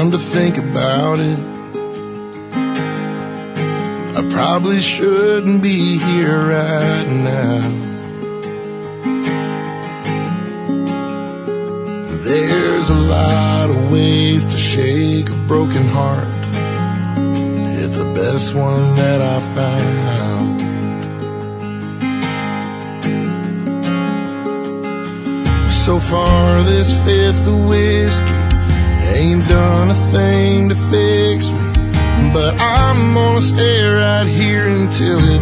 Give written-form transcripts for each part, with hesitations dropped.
Come to think about it, I probably shouldn't be here right now. There's a lot of ways to shake a broken heart. It's the best one that I found. So far this fifth of whiskey ain't done a thing to fix me, but I'm gonna stay right here until it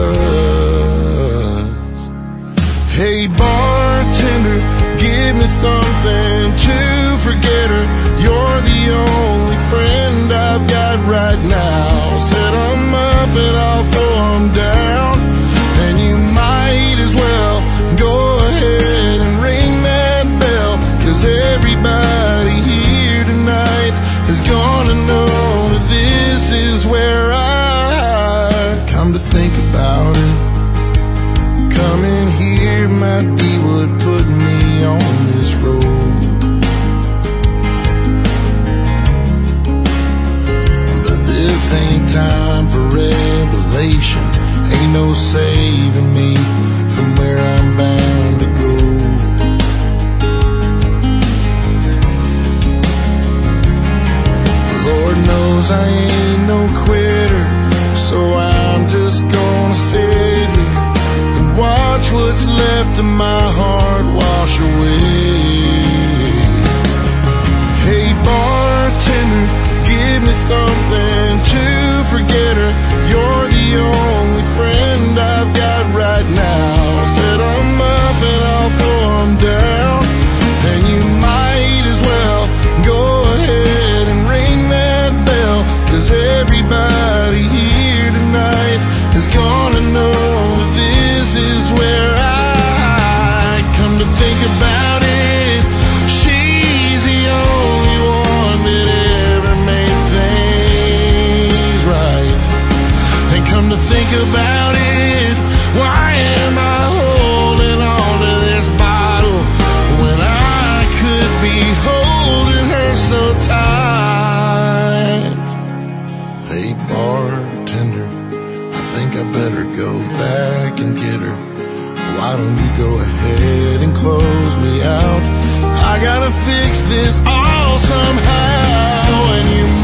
does. Hey bartender, give me something to forget her. You're the only friend I've got right now. Set 'em up and I'll throw 'em down, and you might as well go ahead and ring that bell, 'cause everybody here tonight is gonna know that this is where I come to think about it. Coming here might be what put me on this road, but this ain't time for revelation. Ain't no saving me from where I'm bound to go. Lord knows I ain't no quitter, so I'm just gonna sit here and watch what's left of my heart wash away. Hey bartender, give me something to forget her. You're the only friend I've got right now. Set 'em up and I'll throw 'em down, and you might as well go ahead and ring that bell, 'cause everybody here tonight is gonna know that this is where I come to think about it. She's the only one that ever made things right. And come to think about it, why am I holding on to this bottle when I could be holding her so tight? Hey bartender, I think I better go back and get her. Why don't you go ahead and close me out? I gotta fix this all somehow, and you